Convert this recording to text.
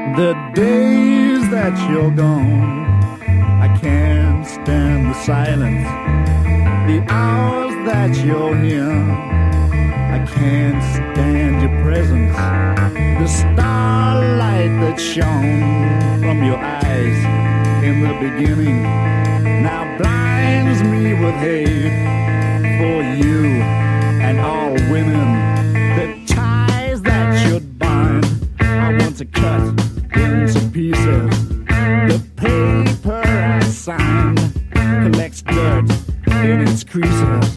The days that you're gone, I can't stand the silence. The hours that you're here, I can't stand your presence. The starlight that shone from your eyes in the beginning now blinds me with hate for you and all women. The ties that should bind, I want to cut into pieces. The paper I signed collects dirt in its creases.